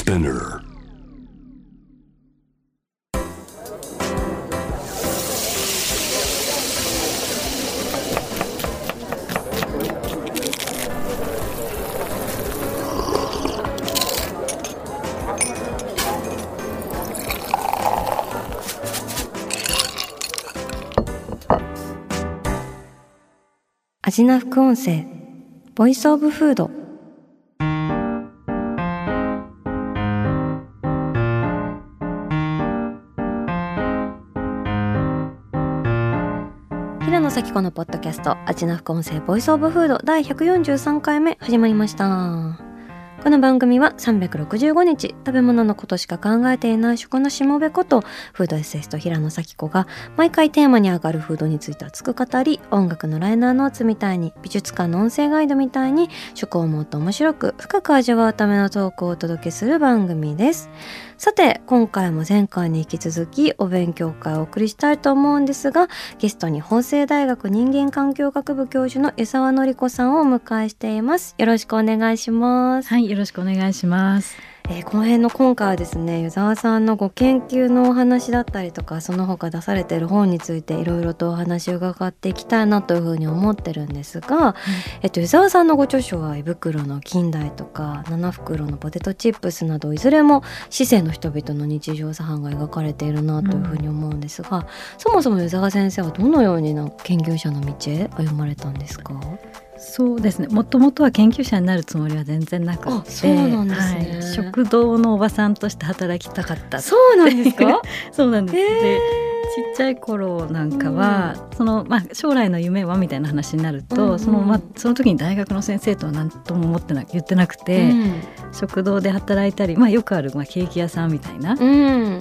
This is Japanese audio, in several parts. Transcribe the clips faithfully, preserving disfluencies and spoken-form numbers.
Spinner。 アジナ副音声ボイスオブフード。平野咲子のポッドキャストアジナ副音声ボイスオブフードだいひゃくよんじゅうさんかいめ始まりました。この番組はさんびゃくろくじゅうごにち食べ物のことしか考えていない食のしもべことフードエッセイスト平野咲子が毎回テーマに上がるフードについて熱く語り、音楽のライナーノーツみたいに美術館の音声ガイドみたいに食をもっと面白く深く味わうためのトークをお届けする番組です。さて今回も前回に引き続きお勉強会をお送りしたいと思うんですが、ゲストに法政大学人間環境学部教授の湯沢典子さんをお迎えしています。よろしくお願いします。 はい、よろしくお願いします。 えー、この辺の今回はですね、湯沢さんのご研究のお話だったりとかその他出されている本についていろいろとお話を伺っていきたいなというふうに思ってるんですが、うんえっと、湯沢さんのご著書は胃袋の近代とか七袋のポテトチップスなどいずれも市井の人々の日常茶飯が描かれているなというふうに思うんですが、うん、そもそも湯沢先生はどのようにな研究者の道へ歩まれたんですか？ そうですね、もともとは研究者になるつもりは全然なくて、 あ、そうなんですね、 はい、食堂のおばさんとして働きたかった。 そうなんですか？ そうなんです、でちっちゃい頃なんかは、うんそのまあ、将来の夢はみたいな話になると、うんうんそのまあ、その時に大学の先生とは何とも思ってな言ってなくて、うん、食堂で働いたり、まあ、よくある、まあ、ケーキ屋さんみたいな、うん、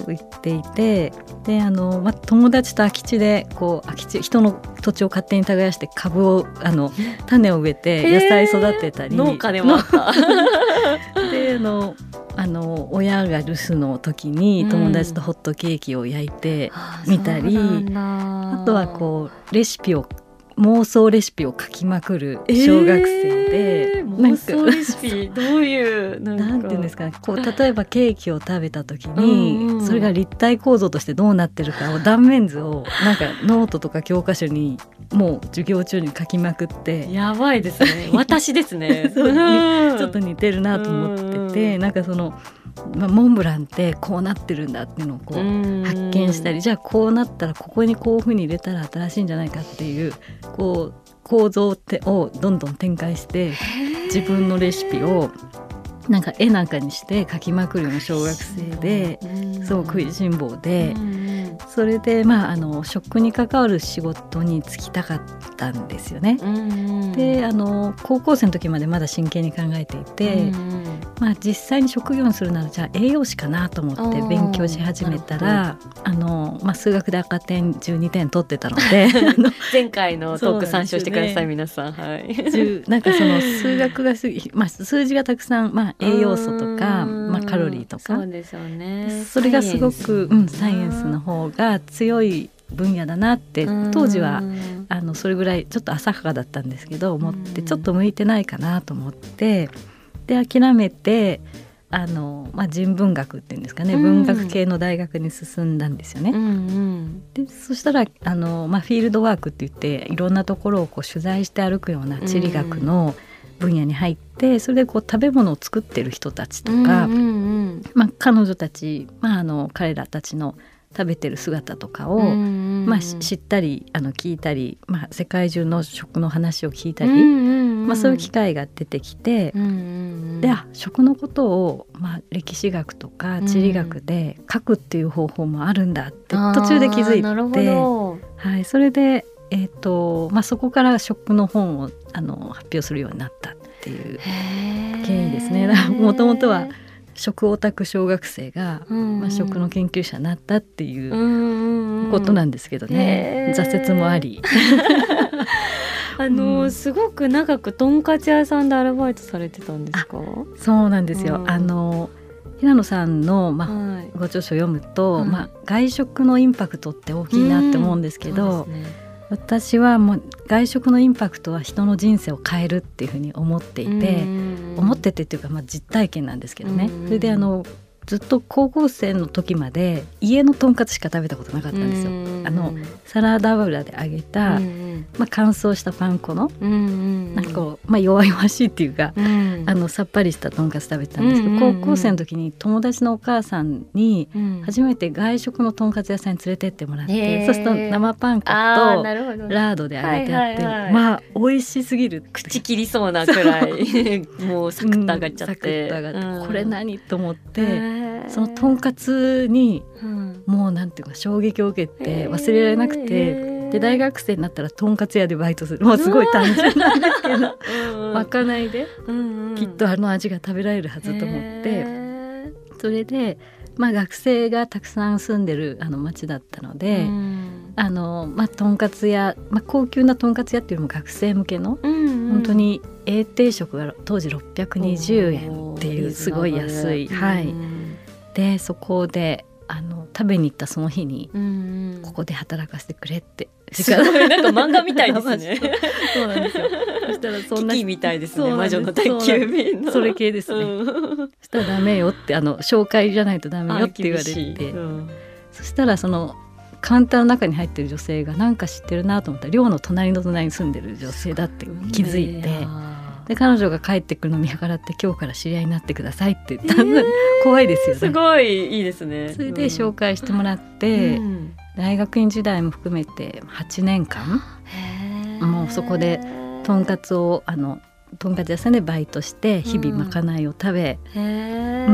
言っていて、であの、まあ、友達と空き地でこう空き地人の土地を勝手に耕して株をあの種を植えて野菜育てたり、 農家でもあったであのあの親が留守の時に友達とホットケーキを焼いてみたり、うん、あ, あとはこうレシピを妄想レシピを書きまくる小学生で、 えー、妄想レシピどういうなんかなんていうんですかね、こう例えばケーキを食べた時に、うんうん、それが立体構造としてどうなってるかを断面図をなんかノートとか教科書にもう授業中に書きまくって、 やばいですね私ですねそうちょっと似てるなと思ってて、なんかそのまあ、モンブランってこうなってるんだっていうのをこう発見したり、じゃあこうなったらここにこういう風に入れたら新しいんじゃないかっていうこう構造ってをどんどん展開して自分のレシピをなんか絵なんかにして描きまくるような小学生で、そう食いしん坊で、それで、まあ、あの食に関わる仕事に就きたかったんですよね。であの高校生の時までまだ真剣に考えていて、まあ、実際に職業にするならじゃあ栄養士かなと思って勉強し始めたらあの、まあ、数学で赤点じゅうにてん取ってたので前回のトーク参照してください、ね、皆さん、はい、 なんかその数学がす、まあ、数字がたくさん、まあ、栄養素とか、まあ、カロリーとか、 そうですよね、 それがすごくサイエンス、うん、サイエンスの方が強い分野だなって当時はあのそれぐらいちょっと浅はかだったんですけど思ってちょっと向いてないかなと思ってで諦めてあの、まあ、人文学っていうんですかね、文学系の大学に進んだんですよね、うんうん、でそしたらあの、まあ、フィールドワークって言っていろんなところをこう取材して歩くような地理学の分野に入ってそれでこう食べ物を作ってる人たちとか、うんうんうんまあ、彼女たち、まあ、あの彼らたちの食べてる姿とかを、うんうんまあ、知ったりあの聞いたり、まあ、世界中の食の話を聞いたり、うんうんうんまあ、そういう機会が出てきて、うんうんうん、であ食のことを、まあ、歴史学とか地理学で書くっていう方法もあるんだって途中で気づいて、なるほど、はい、それで、えーとまあ、そこから食の本をあの発表するようになったっていう経緯ですね。もともとは食オタク小学生が、うんうんまあ、食の研究者になったっていうことなんですけどね、挫折もありあの、うん、すごく長くとんかつ屋さんでアルバイトされてたんですか？ そうなんですよ、うん、あの平野さんの、まあはい、ご著書を読むと、はいまあ、外食のインパクトって大きいなって思うんですけど、うん私はもう外食のインパクトは人の人生を変えるっていうふうに思っていて、思っててっていうか、まあ、実体験なんですけどね。それであのずっと高校生の時まで家のとんかつしか食べたことなかったんですよ。あのサラダ油で揚げた、まあ、乾燥したパン粉のなんかこう、まあ、弱々しいっていうか、あのさっぱりしたとんかつ食べてたんですけど、高校生の時に友達のお母さんに初めて外食のとんかつ屋さんに連れてってもらって、そうすると生パン粉とラードで揚げてあって、まあ美味しすぎる、 口切りそうなくらいもうサクッと上がっちゃって、うん、サクッと上がって、 うん、これ何と思って、そのとんかつにもうなんていうか衝撃を受けて忘れられなくて、で大学生になったらとんかつ屋でバイトする、もうすごい単純なんですけどまかないできっとあの味が食べられるはずと思って、それで、まあ、学生がたくさん住んでるあの町だったので、あの、まあ、とんかつ屋、まあ、高級なとんかつ屋っていうよりも学生向けの、うんうん、本当に A 定食が当時ろっぴゃくにじゅうえんっていうすごい安い、はい、でそこであの食べに行ったその日に、うんうん、ここで働かせてくれって、 すごいなんか漫画みたいですねそうなんですよ。そしたらそんなキキみたいですね、魔女の宅急便のそ, それ系ですね、うん、そしたらダメよって、あの紹介じゃないとダメよって言われて、うん、そしたらそのカウンターの中に入ってる女性がなんか知ってるなと思ったら、寮の隣の隣に住んでる女性だって気づいて、で彼女が帰ってくるのを見計らって、今日から知り合いになってくださいって言ったんで、えー、怖いですよね。すごいいいですね。 それで紹介してもらって、うん、大学院時代も含めてはちねんかん、もうそこでとんかつをあのとんかつ屋さんでバイトして日々まかないを食べ、うん、うん、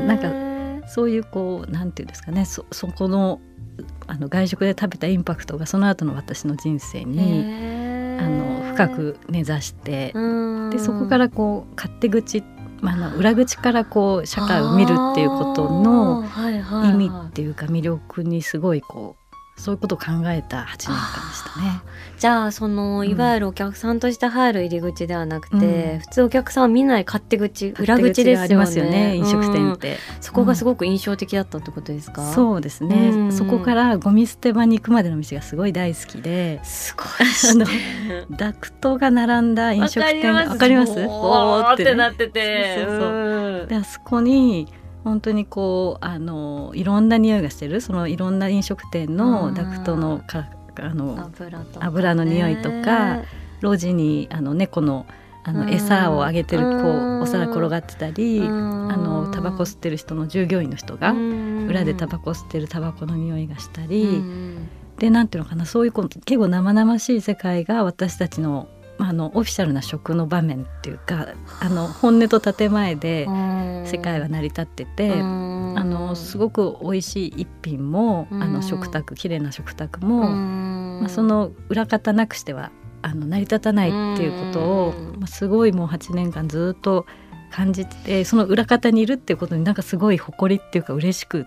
なんかそういうこうなんていうんですかね、 そ, そこのあの外食で食べたインパクトがその後の私の人生にあの深く根ざして、でそこからこう勝手口、まあ、あの裏口からこう社会を見るっていうことの意味っていうか魅力にすごいこうそういうことを考えたはちねんかんでしたね。 じゃあそのいわゆるお客さんとして入る入り口ではなくて、うん、普通お客さんは見ない勝手口、裏口ですよね。ありますよね、飲食店って、うん、そこがすごく印象的だったってことですか？ うん、そうですね、うん、そこからゴミ捨て場に行くまでの道がすごい大好きで、 すごい、ね、 ダクトが並んだ飲食店がわかります？ おーってなってて、 そうそうそう、うん、であそこに本当にこうあのいろんな匂いがしてる、そのいろんな飲食店のダクトのかあの 油, とか、ね、油の匂いとか、路地にあの猫のあの餌をあげてるこうお皿転がってたり、あのタバコ吸ってる人の従業員の人が裏でタバコ吸ってるタバコの匂いがしたりで、なんていうのかな、そういうこう結構生々しい世界が私たちのあのオフィシャルな食の場面っていうか、あの本音と建前で世界は成り立ってて、あのすごく美味しい一品も、あの食卓、綺麗な食卓も、まあ、その裏方なくしてはあの成り立たないっていうことを、まあ、すごいもうはちねんかんずっと感じて、その裏方にいるっていうことになんかすごい誇りっていうか嬉しくって、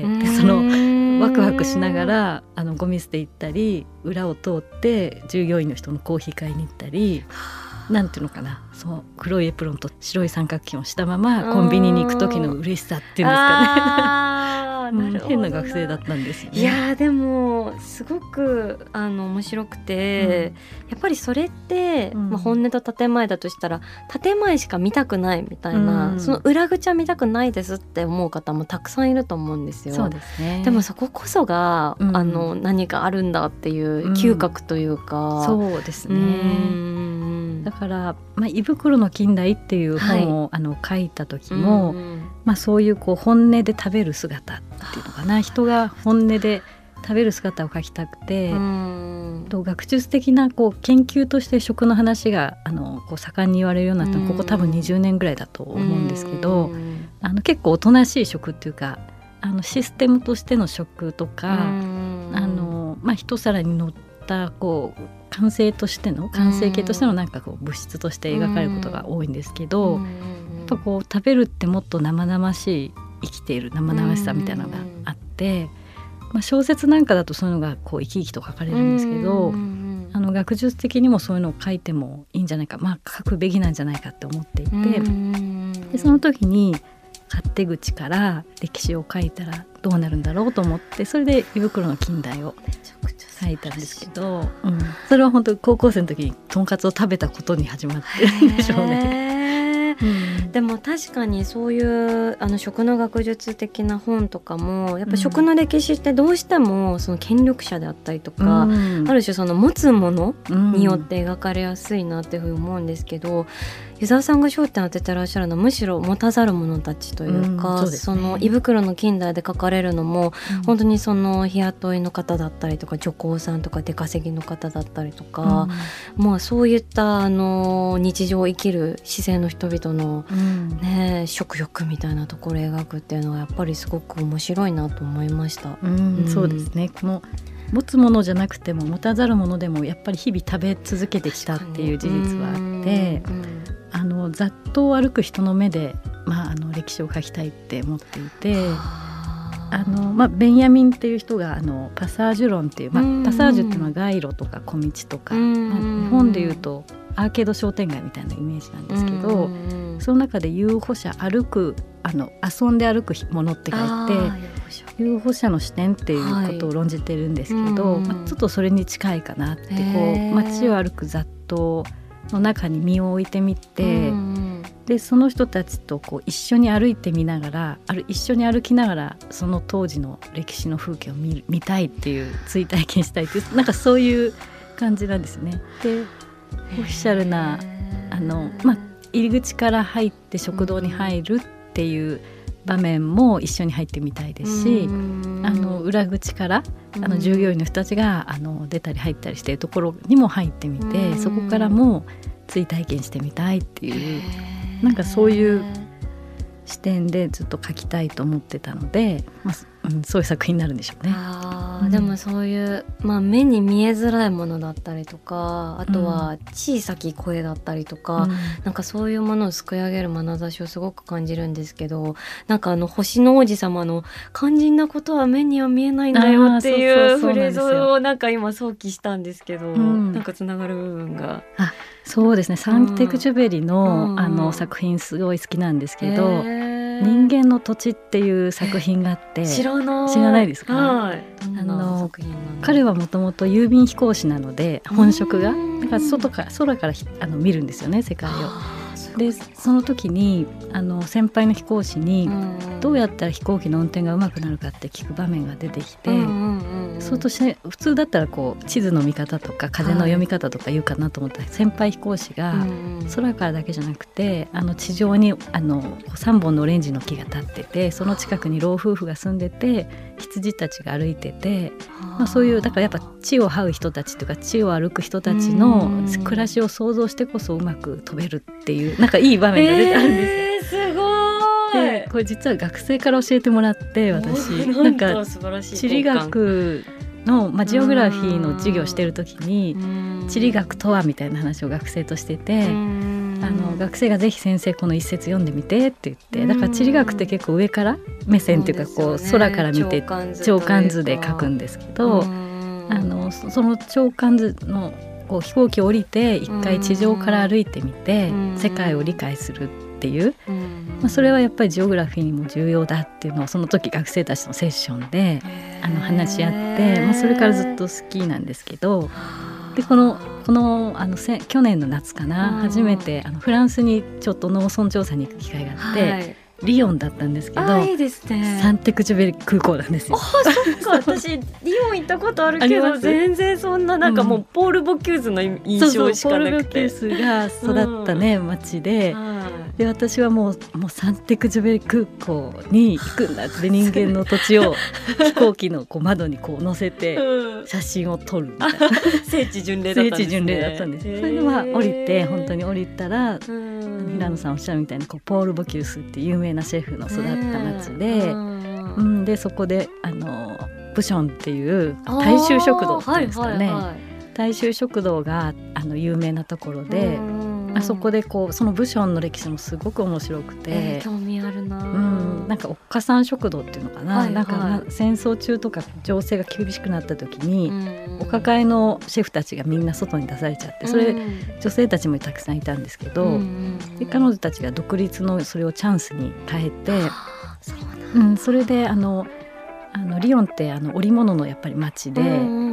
でそのワクワクしながらあのゴミ捨て行ったり、裏を通って従業員の人のコーヒー買いに行ったり、なんていうのかな、そう黒いエプロンと白い三角巾をしたままコンビニに行く時の嬉しさっていうんですかねなるほど、変な学生だったんですよね。 いやでもすごくあの面白くて、うん、やっぱりそれって、うんまあ、本音と建前だとしたら建前しか見たくないみたいな、うん、その裏口は見たくないですって思う方もたくさんいると思うんですよ。 そうですね。 でもそここそが、うん、あの何かあるんだっていう嗅覚というか、 うん、そうですね。うんだから、まあ、胃袋の近代っていう本を、はい、あの書いた時も、うんまあ、そういうこう本音で食べる姿っていうのかな、人が本音で食べる姿を描きたくて、うんと学術的なこう研究として食の話があのこう盛んに言われるようになったのはここ多分にじゅうねんぐらいだと思うんですけど、うんあの結構おとなしい食っていうか、あのシステムとしての食とか、うんあのまあ、一皿に乗ったこう完成としての完成形としてのなんかこう物質として描かれることが多いんですけど、やっぱこう食べるってもっと生々しい生きている生々しさみたいなのがあって、まあ、小説なんかだとそういうのがこう生き生きと書かれるんですけど、あの学術的にもそういうのを書いてもいいんじゃないか、まあ、書くべきなんじゃないかって思っていて、でその時に勝手口から歴史を書いたらどうなるんだろうと思って、それで胃袋の近代をめちゃくちゃ書いたんですけど、うん、それは本当に高校生の時にとんかつを食べたことに始まってるんでしょうね。 うん、でも確かにそういうあの食の学術的な本とかもやっぱ食の歴史ってどうしてもその権力者であったりとか、うん、ある種その持つものによって描かれやすいなっていうふうに思うんですけど、湯沢さんが焦点を当ててらっしゃるのはむしろ持たざる者たちというか、うん そうですね、その胃袋の近代で書かれるのも、うん、本当にその日雇いの方だったりとか女工さんとか出稼ぎの方だったりとか、うん、まあそういったあの日常を生きる市井の人々の、ねうん、食欲みたいなところを描くっていうのはやっぱりすごく面白いなと思いました。 うんうん、そうですね。この持つものじゃなくても持たざるものでもやっぱり日々食べ続けてきたっていう事実はあって、うんうん、あのざっと歩く人の目で、まあ、あの歴史を書きたいって思っていて、あの、まあ、ベンヤミンっていう人があのパサージュ論っていう、まあ、パサージュっていうのは街路とか小道とか、まあ、日本でいうとアーケード商店街みたいなイメージなんですけど、その中で遊歩者歩くあの遊んで歩くものって書いて遊歩者の視点っていうことを論じてるんですけど、はいまあ、ちょっとそれに近いかなってこう街を歩く雑踏の中に身を置いてみて、でその人たちとこう一緒に歩いてみながらある一緒に歩きながらその当時の歴史の風景を 見, 見たいっていう追体験したいっていうなんかそういう感じなんですね。でオフィシャルなあの、まあ、入り口から入って食堂に入るっていう場面も一緒に入ってみたいですし、あの裏口からあの従業員の人たちがあの出たり入ったりしているところにも入ってみて、そこからも追体験してみたいっていうなんかそういう視点でずっと描きたいと思ってたので、まあうん、そういう作品になるんでしょうね。 あ、うん、でもそういう、まあ、目に見えづらいものだったりとか、あとは小さき声だったりとか、うん、なんかそういうものをすくい上げる眼差しをすごく感じるんですけど、なんかあの星の王子様の肝心なことは目には見えないんだよっていうフレーズをなんか今想起したんですけど、うん、なんかつながる部分があそうですね。サンテクジュベリ の,、うん、あの作品すごい好きなんですけど、人間の土地っていう作品があって知らない知らないですか、 はい、 あの彼はもともと郵便飛行士なので本職がだから外から空からあの見るんですよね世界を。でその時にあの先輩の飛行士にどうやったら飛行機の運転が上手くなるかって聞く場面が出てきて、そうとして普通だったらこう地図の見方とか風の読み方とか言うかなと思ったら、はい、先輩飛行士が空からだけじゃなくてあの地上にあのさんぼんのオレンジの木が立ってて、その近くに老夫婦が住んでて羊たちが歩いてて、まあ、そういうだからやっぱ地を這う人たちとか地を歩く人たちの暮らしを想像してこそうまく飛べるっていうなんかいい場面が出たんです、 えー、すごい。 でこれ実は学生から教えてもらって私なんか地理学の、まあ、ジオグラフィーの授業をしてる時に地理学とはみたいな話を学生としてて、あの学生がぜひ先生この一節読んでみてって言って、だから地理学って結構上から目線っていうかこう空から見て長官図で書くんですけど、あのその長官図のこう飛行機を降りて一回地上から歩いてみて世界を理解するっていう、まあ、それはやっぱりジオグラフィーにも重要だっていうのをその時学生たちのセッションであの話し合って、まあ、それからずっと好きなんですけど、でこのこのあのせ去年の夏かな、初めてあのフランスにちょっと農村調査に行く機会があって、はい、リヨンだったんですけど、 いいですね、 サンテクジュベリ空港なんですよ。 あそっか私リヨン行ったことあるけど全然そんななんかもうポール・ボキューズの印象しかなくて、 そうそうポール・ボキューズが育ったね、うん、町で、で私はもう、もうサンテクジュベリ空港に行くんだって人間の土地を飛行機のこう窓にこう乗せて写真を撮るみたいな、うん、 聖地巡礼だったんですね。聖地巡礼だったんです。 それでまあ降りて本当に降りたら、うん、平野さんおっしゃるみたいにこうポール・ボキュースっていう有名なシェフの育った町で、うん、でそこであのブションっていう大衆食堂っていうんですかね、はいはいはい、大衆食堂があの有名なところで、あそこでこうそのブションの歴史もすごく面白くて、 えー、興味あるな、 うん、なんかおっかさん食堂っていうのかな、はいはい、なんか戦争中とか情勢が厳しくなった時にお抱えのシェフたちがみんな外に出されちゃって、それ女性たちもたくさんいたんですけど、で彼女たちが独立のそれをチャンスに変えて、そうなん、うん、それであのあのリヨンってあの織物のやっぱり町で、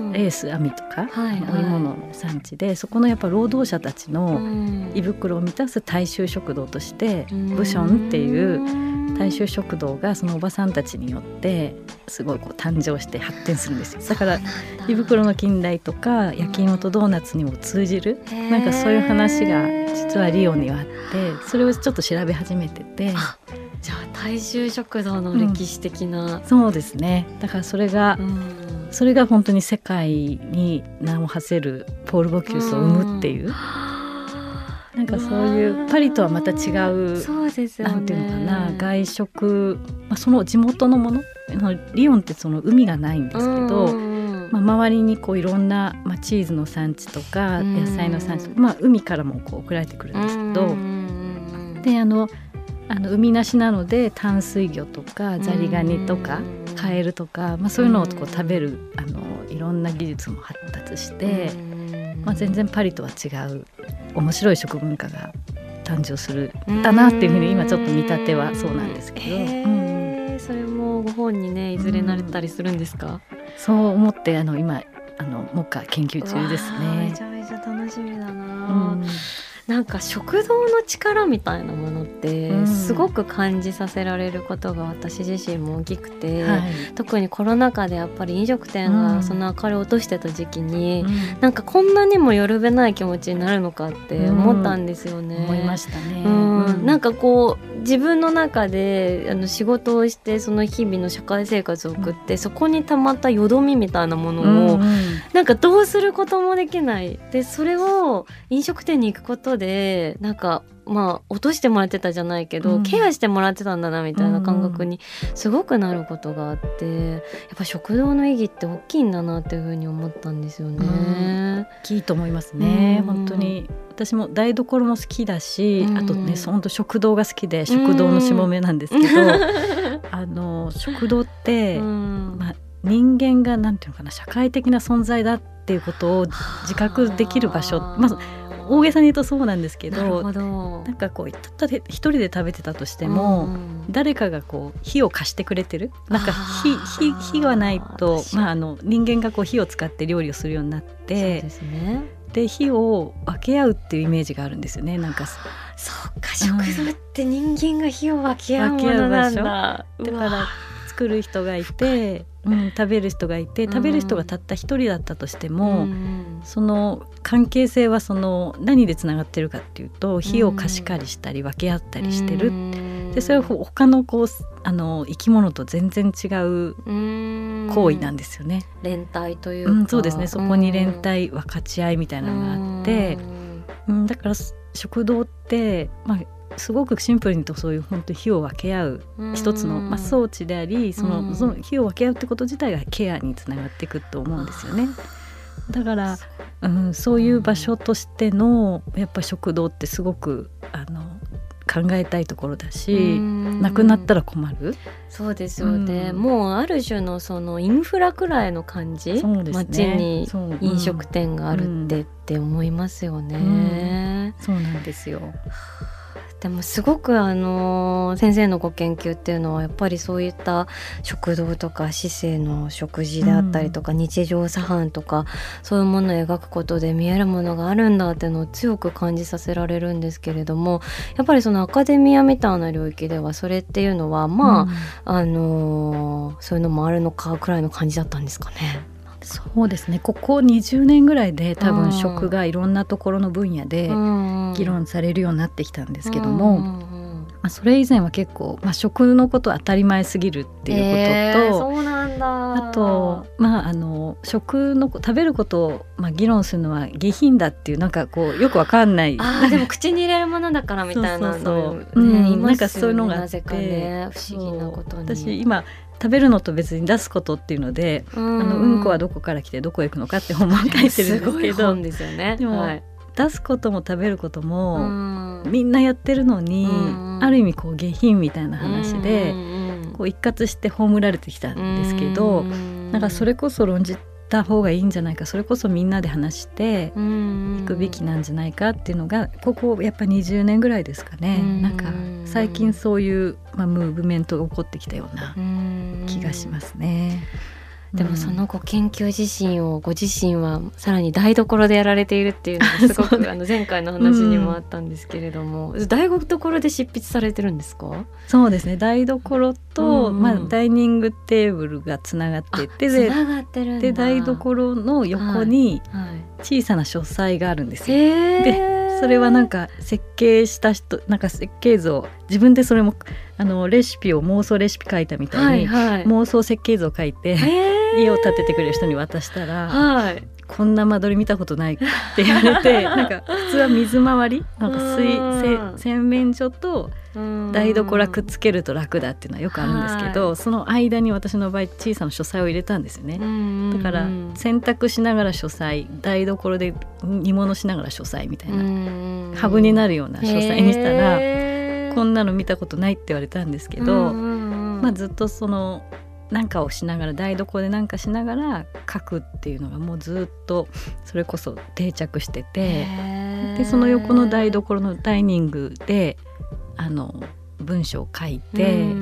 エース網とか、 はいはい、 織物の産地で、そこのやっぱ労働者たちの胃袋を満たす大衆食堂として、うん、ブションっていう大衆食堂がそのおばさんたちによってすごいこう誕生して発展するんですよ。だから胃袋の近代とか焼き芋とドーナツにも通じる、うん、なんかそういう話が実はリヨンにはあって、それをちょっと調べ始めてて、 じゃあ大衆食堂の歴史的な、 うん、そうですね。だからそれが、うん、それが本当に世界に名を馳せるポール・ボキュースを生むっていう、うん、なんかそういうパリとはまた違う、 そうですよね、 なんていうのかな、外食、まあ、その地元のもの、リヨンってその海がないんですけど、うんまあ、周りにこういろんな、まあ、チーズの産地とか野菜の産地とか、まあ、海からもこう送られてくるんですけど、うん、であのあの海なしなので淡水魚とかザリガニとかカエルとか、まあ、そういうのをこう食べるあのいろんな技術も発達して、まあ、全然パリとは違う面白い食文化が誕生するんだなっていうふうに今ちょっと見立てはそうなんですけど、 えーうん、それもご本にねいずれなれたりするんですか？うん、 そう思ってあの今あの目下研究中ですね。 めちゃめちゃ楽しみだな、うん、なんか食堂の力みたいなものってすごく感じさせられることが私自身も大きくて、うんはい、特にコロナ禍でやっぱり飲食店がその明かりを落としてた時期に、うん、なんかこんなにもよるべない気持ちになるのかって思ったんですよね、うん、 思いましたね、 うんうん、なんかこう自分の中であの仕事をしてその日々の社会生活を送って、うん、そこにたまったよどみみたいなものを、うんうん、なんかどうすることもできないで、それを飲食店に行くことでなんかまあ落としてもらってたじゃないけど、うん、ケアしてもらってたんだなみたいな感覚にすごくなることがあって、うん、やっぱ食堂の意義って大きいんだなっていうふうに思ったんですよね、うん、 大きいと思いますね、うん、本当に私も台所も好きだし、うん、あとね本当食堂が好きで食堂のしもべなんですけど、うん、あの食堂って、うんまあ、人間がなんていうのかな社会的な存在だっていうことを自覚できる場所、まあ大げさに言うとそうなんですけ ど, なるほどなんかこうたった一人で食べてたとしても、うん、誰かがこう火を貸してくれてるなんか 火, 火, 火がないと、まあ、あの人間がこう火を使って料理をするようになって、そうですね、で火を分け合うっていうイメージがあるんですよね。なんかそうか、食堂って人間が火を分け合うものなんだ。 だから作る人がいて、うん、食べる人がいて、食べる人がたった一人だったとしても、うん、その関係性はその何でつながってるかっていうと、火を貸し借りしたり分け合ったりしてる、うん、でそれは他のこうあの生き物と全然違う行為なんですよね。 連帯というか、 うん、そうですね、そこに連帯分かち合いみたいなのがあって、うん、だから食堂って、まあすごくシンプルに言うとそういう本当に火を分け合う一つの、まあ、装置であり、その、その火を分け合うってこと自体がケアにつながっていくと思うんですよね。だから、うん、そういう場所としてのやっぱ食堂ってすごくあの考えたいところだし、なくなったら困る。 そうですよね、うん、もうある種のそのインフラくらいの感じ、そうですね、街に飲食店があるって、うん、って思いますよね、 うん、そうなんですよ。 でもすごくあの先生のご研究っていうのはやっぱりそういった食堂とか市政の食事であったりとか、うん、日常茶飯とかそういうものを描くことで見えるものがあるんだっていうのを強く感じさせられるんですけれども、やっぱりそのアカデミアみたいな領域ではそれっていうのはまあ、うん、あのそういうのもあるのかくらいの感じだったんですかね。 そうですね、ここにじゅうねんぐらいで多分食がいろんなところの分野で議論されるようになってきたんですけども、まあ、それ以前は結構、まあ、食のことは当たり前すぎるっていうことと、えー、 そうなんだ。 あと、まあ、あの食の食べることを、まあ、議論するのは下品だっていうなんかこうよくわかんない、 あでも口に入れるものだからみたいなのそうそうそう、ね、うん、なんかそういうのがあって、 なぜかね、不思議なことに。 私今食べるのと別に出すことっていうので、うん、あのうんこはどこから来てどこへ行くのかって本も書いてるんですけど、すごい本ですよね。 でも、 はい、 出すことも食べることも、うん、みんなやってるのに、うん、ある意味こう下品みたいな話で、うん、こう一括して葬られてきたんですけど、うん、なんかそれこそ論じた方がいいんじゃないか、それこそみんなで話していくべきなんじゃないかっていうのがここやっぱにじゅうねんぐらいですかね、うん、なんか最近そういう、まあ、ムーブメントが起こってきたような気がしますね。 でもそのご研究自身をご自身はさらに台所でやられているっていうのがすごくあの前回の話にもあったんですけれども、うん、台所で執筆されてるんですか？ そうですね、台所と、うんうんまあ、ダイニングテーブルがつながっててつながってるんだ。 で台所の横に小さな書斎があるんですよ、はいはい、でそれはなんか設計した人なんか設計図を自分でそれもあのレシピを妄想レシピ書いたみたいに、はいはい、妄想設計図を書いて家を建ててくれる人に渡したら、はい、こんな間取り見たことないって言われてなんか普通は水回りなんか水洗面所と台所くっつけると楽だっていうのはよくあるんですけど、はい、その間に私の場合小さな書斎を入れたんですよね。だから洗濯しながら書斎、台所で煮物しながら書斎みたいなハブになるような書斎にしたらこんなの見たことないって言われたんですけど、まあ、ずっとそのなんかをしながら台所でなんかしながら書くっていうのがもうずっとそれこそ定着してて、でその横の台所のダイニングであの文章を書いて、うん、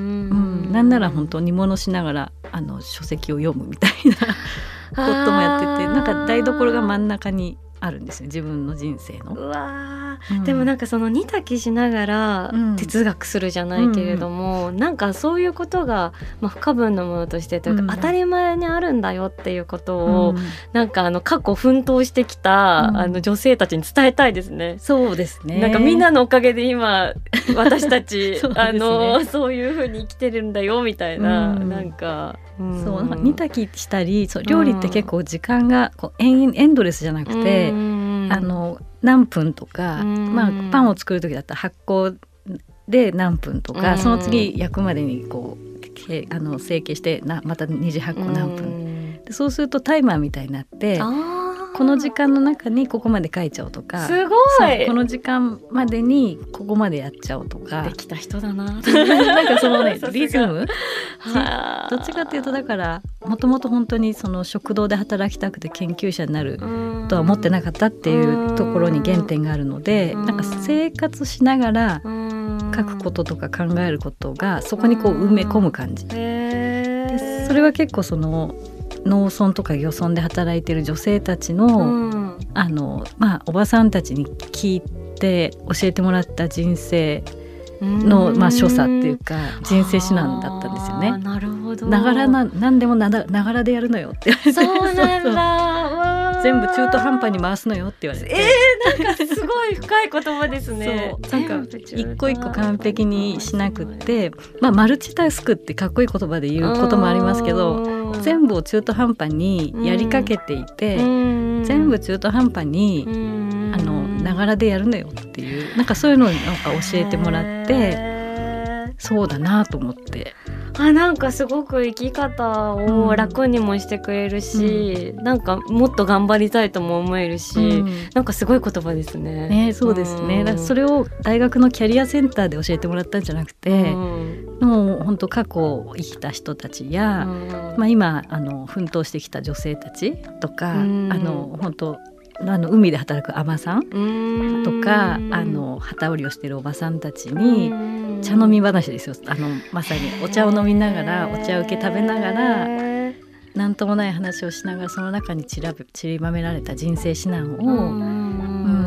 なんなら本当に煮物しながらあの書籍を読むみたいなこともやってて、なんか台所が真ん中にあるんですよ自分の人生の。 うわ、うん、でもなんかその煮炊きしながら哲学するじゃないけれども、うん、なんかそういうことが、まあ、不可分のものとしてというか、うん、当たり前にあるんだよっていうことを、うん、なんかあの過去奮闘してきた、うん、あの女性たちに伝えたいですね。 そうですね、 なんかみんなのおかげで今私たちそう、ね、あのそういう風に生きてるんだよみたいな、うん、なんかうん、そうなんか煮炊きしたりそう料理って結構時間がこうエン、エンドレスじゃなくて、うん、あの何分とか、うんまあ、パンを作る時だったら発酵で何分とか、うん、その次焼くまでにこうあの成形してなまた二次発酵何分、うん、でそうするとタイマーみたいになってこの時間の中にここまで書いちゃおうとか、 すごいこの時間までにここまでやっちゃおうとか、 できた人だななんかそのねリズムどっちかっていうとだからもともと本当にその食堂で働きたくて研究者になるとは思ってなかったっていうところに原点があるので、なんか生活しながら書くこととか考えることがそこにこう埋め込む感じで、それは結構その農村とか漁村で働いている女性たちの、うん、あのまあおばさんたちに聞いて教えてもらった人生の、まあ、所作っていうか人生指南だったんですよね。 なるほど。 ながらな何でもなながらでやるのよって言われて、 そうなんだ全部中途半端に回すのよって言われて、 えー、なんかすごい深い言葉ですね。 そうなんか一個一個完璧にしなくって、まあ、マルチタスクってかっこいい言葉で言うこともありますけど、全部を中途半端にやりかけていて、全部中途半端にあのながらでやるのよっていう、なんかそういうのをなんか教えてもらって、そうだなと思って、 あなんかすごく生き方を楽にもしてくれるし、うん、なんかもっと頑張りたいとも思えるし、うん、なんかすごい言葉ですね。 ね、そうですね、うん、だからそれを大学のキャリアセンターで教えてもらったんじゃなくて、うん、もう本当過去を生きた人たちや、うんまあ、今あの奮闘してきた女性たちとか、うん、あの本当あの海で働く海女さんとか、あの旗織りをしているおばさんたちに茶飲み話ですよ。あのまさにお茶を飲みながらお茶受け食べながらなんともない話をしながら、その中に散ら散りばめられた人生指南を、うん、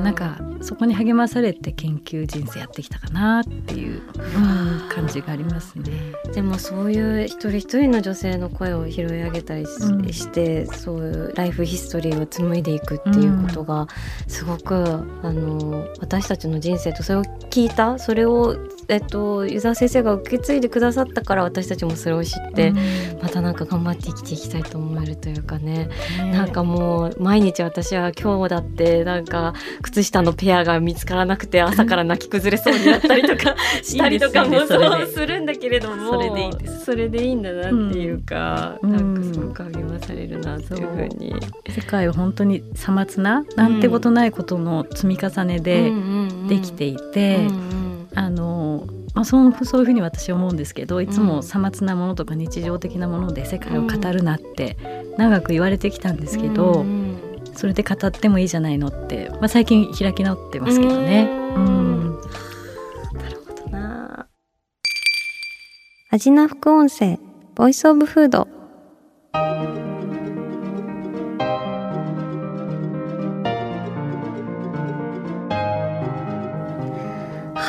なんかそこに励まされて研究人生やってきたかなっていう、うん、感じがありますね。 でもそういう一人一人の女性の声を拾い上げたり し,、うん、してそういうライフヒストリーを紡いでいくっていうことがすごく、うん、あの私たちの人生とそれを聞いたそれを、えっと、湯沢先生が受け継いでくださったから私たちもそれを知って、うん、またなんか頑張って生きていきたいと思えるというか ね, ねなんかもう毎日私は今日だってなんか靴下のペアが見つからなくて朝から泣き崩れそうになったりとかしたりとかもそうするんだけれども、それでいいです。それでいいんだなっていうか、うん、なんかすごく励まされるなっていうふうに、 世界は本当にさまつななんてことないことの積み重ねでできていて、あのまあ、そう、そういうふうに私は思うんですけど、いつもさまつなものとか日常的なもので世界を語るなって長く言われてきたんですけど、うん、それで語ってもいいじゃないのって、まあ、最近開き直ってますけどね。うん、うん、 なるほどな。味な副音声ボイスオブフード。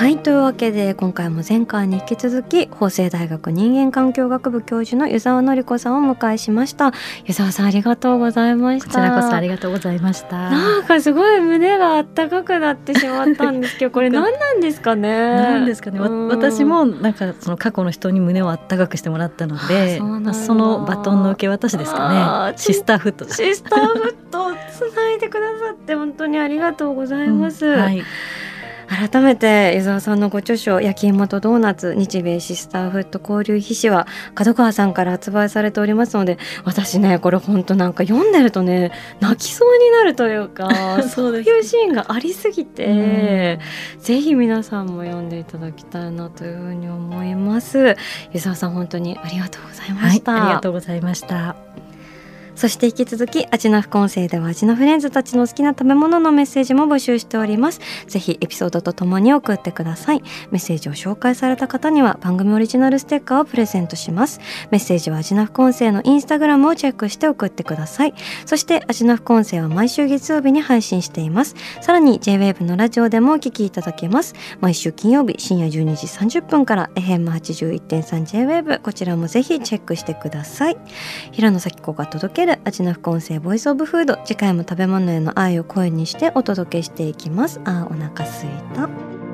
はい、というわけで今回も前回に引き続き法政大学人間環境学部教授の湯沢典子さんをお迎えしました。湯沢さんありがとうございました。 こちらこそありがとうございました。 なんかすごい胸があったかくなってしまったんですけどこれ何なんですかね。 何ですかね、私もなんかその過去の人に胸をあったかくしてもらったので、そ, そのバトンの受け渡しですかね。シスターフットシスターフットをつないでくださって本当にありがとうございます、うん、はい。改めて湯沢さんのご著書焼き芋とドーナツ日米シスターフット交流秘史は角川さんから発売されておりますので、私ねこれ本当なんか読んでるとね泣きそうになるというかそういうシーンがありすぎて、うん、ぜひ皆さんも読んでいただきたいなというふうに思います。湯沢さん本当にありがとうございました、 はい、ありがとうございました。 そして引き続きアジナ副音声ではアジナフレンズたちの好きな食べ物のメッセージも募集しております。ぜひエピソードとともに送ってください。メッセージを紹介された方には番組オリジナルステッカーをプレゼントします。メッセージはアジナ副音声のインスタグラムをチェックして送ってください。そしてアジナ副音声は毎週月曜日に配信しています。さらに ジェイウェーブ のラジオでもお聞きいただけます。毎週金曜日深夜じゅうにじさんじゅっぷんから エフエムはちじゅういってんさん ジェイウェーブ こちらもぜひチェックしてください。平野咲子が届けるアジナ副音声ボイスオブフード、次回も食べ物への愛を声にしてお届けしていきます。あー、お腹すいた。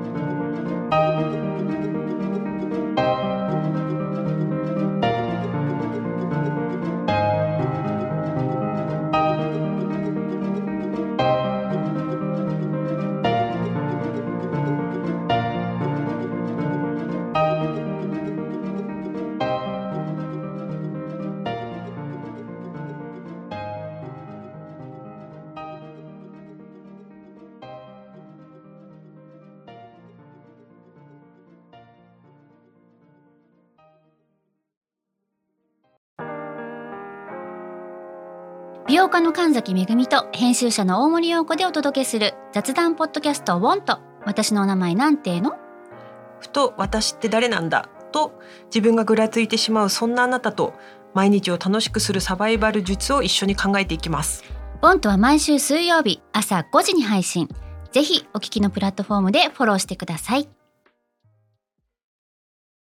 美容家の神崎めぐみと編集者の大森洋子でお届けする雑談ポッドキャストウォント。私のお名前なんての？ ふと私って誰なんだと自分がぐらついてしまうそんなあなたと毎日を楽しくするサバイバル術を一緒に考えていきます。 ウォントは毎週水曜日朝ごじに配信。ぜひお聞きのプラットフォームでフォローしてください。